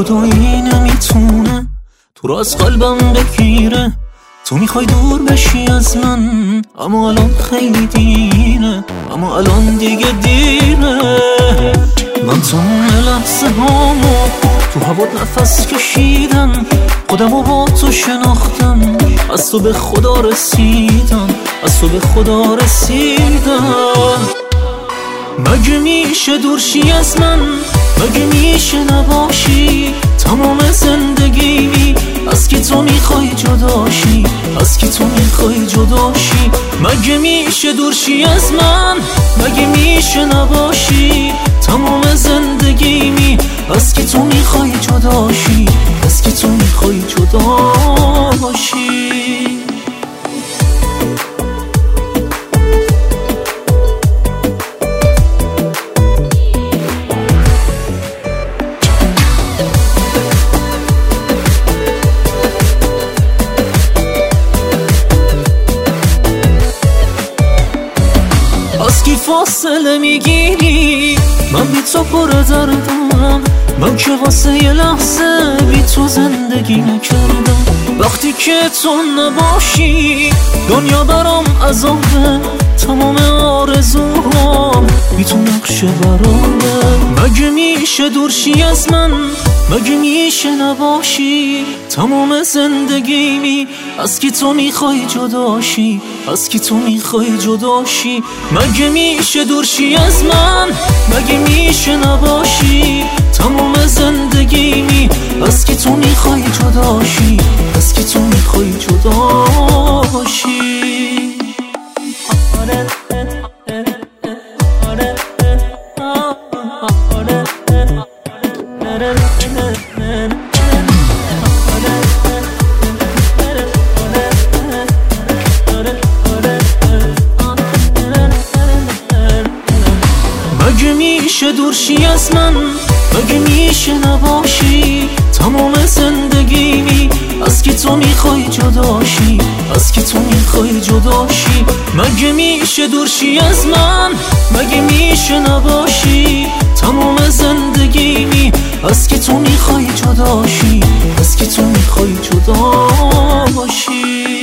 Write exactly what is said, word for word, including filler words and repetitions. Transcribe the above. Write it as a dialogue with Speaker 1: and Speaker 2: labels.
Speaker 1: جدایی نمیتونه تو رو از قلبم بگیره. تو میخوای دور بشی از من، اما الان خیلی دیره، اما الان دیگه دیره. من تمام لحظه هامو تو هوات نفس کشیدم، خودمو با تو شناختم، از تو به خدا رسیدم، از تو به خدا رسیدم. مگه میشه دورشی از من، مگه میشه نباشی تمام زندگیمی؟ از کی تو میخوای جداشی، از کی تو میخوای جداشی؟ مگه میشه دورشی از من، مگه میشه نباشی تمام زندگیمی؟ از کی تو میخوای جداشی، از کی تو میخوای جداشی؟ از کی فاصله میگیری؟ من بی تو پر دردم، من که واسه یه لحظه بی تو زندگی نکردم. وقتی که تو نباشی دنیا برام عذابه، تمام آرزوهام بی تو نقشه برامه. مگه میشه دورشی از من، مگه میشه نباشی تمام زندگیمی؟ از کی تو میخوای جداشی، از کی تو میخوای جداشی؟ مگه میشه دورشی از من، مگه میشه نباشی تمام زندگیمی؟ از کی تو میخوای جداشی، از کی تو میخوای جداشی؟ مگه میشه دورشی از من، مگه میشه نباشی تمام زندگیمی؟ از کی تو میخوای جداشی، از کی تو میخوای جداشی؟ مگه میشه دورشی از من، مگه میشه نباشی تمام زندگیمی؟ از کی تو میخوای جداشی، از کی تو میخوای جداشی؟